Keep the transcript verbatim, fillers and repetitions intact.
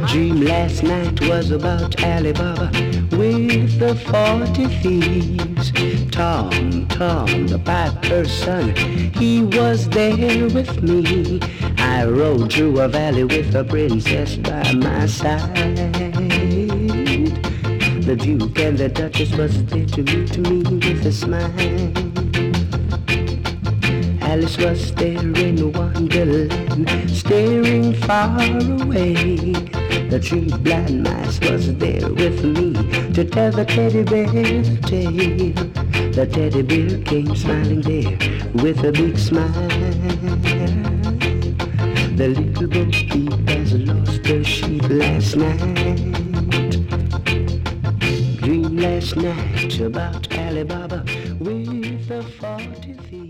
dream last night was about Alibaba with the forty thieves. Tom, Tom, the piper's son, he was there with me. I rode through a valley with a princess by my side. The Duke and the Duchess was there to meet me with a smile. Alice was there in Wonderland, staring far away. The three blind mice was there with me to tell the teddy bear the tale. The teddy bear came smiling there with a big smile. The little Bo Peep has lost her sheep last night. Dreamed last night about Alibaba with the forty thieves.